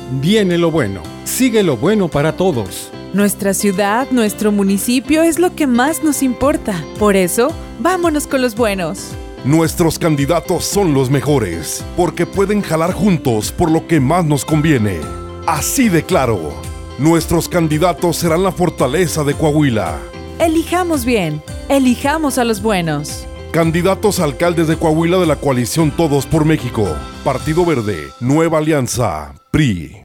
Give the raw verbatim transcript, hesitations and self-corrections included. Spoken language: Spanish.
Viene lo bueno. Sigue lo bueno para todos. Nuestra ciudad, nuestro municipio es lo que más nos importa. Por eso, vámonos con los buenos. Nuestros candidatos son los mejores, porque pueden jalar juntos por lo que más nos conviene. Así de claro, nuestros candidatos serán la fortaleza de Coahuila. Elijamos bien, elijamos a los buenos. Candidatos a alcaldes de Coahuila de la coalición Todos por México. Partido Verde, Nueva Alianza, P R I.